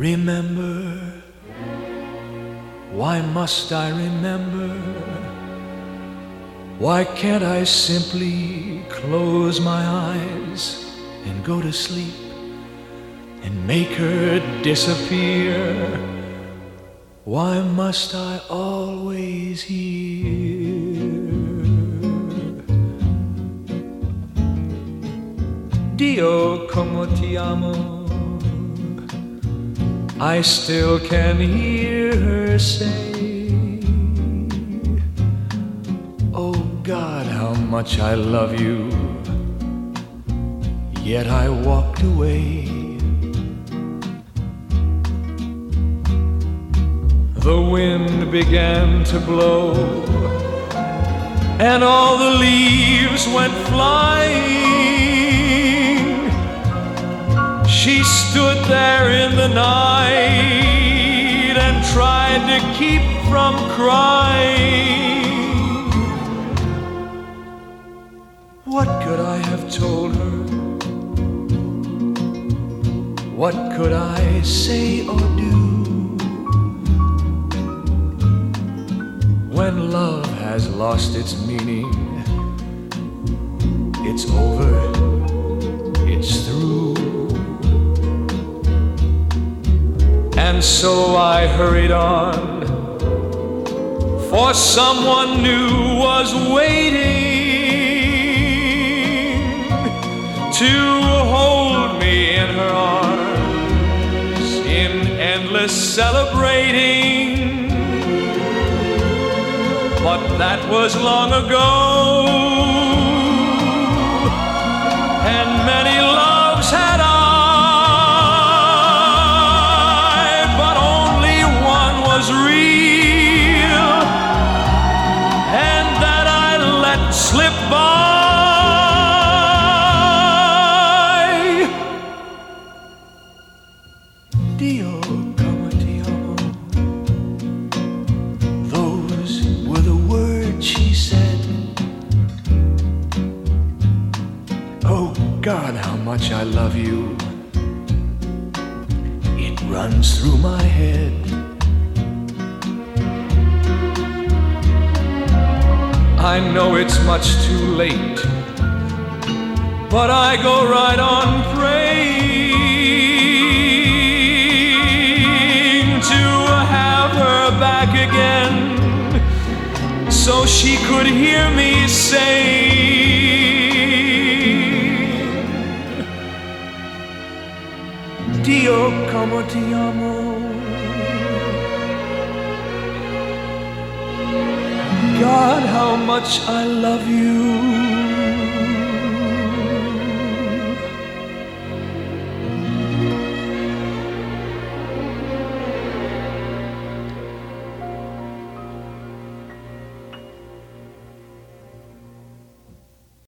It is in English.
Remember, why must I remember? Why can't I simply close my eyes and go to sleep and make her disappear? Why must I always hear Dio como ti amo? I still can hear her say, oh God, how much I love you. Yet I walked away. The wind began to blow, and all the leaves went flying. She stood there in the night and tried to keep from crying. What could I have told her? What could I say or do? When love has lost its meaning, it's over, it's through. And so I hurried on, for someone new was waiting to hold me in her arms in endless celebrating. But that was long ago, and many loves had I, but only one was real, and that I let slip by. Dio como ti amo. Those were the words she said. Oh God, how much I love you. It runs through my head. I know it's much too late, but I go right on praying to have her back again, so she could hear me say, Dio como ti amo. God, how much I love you.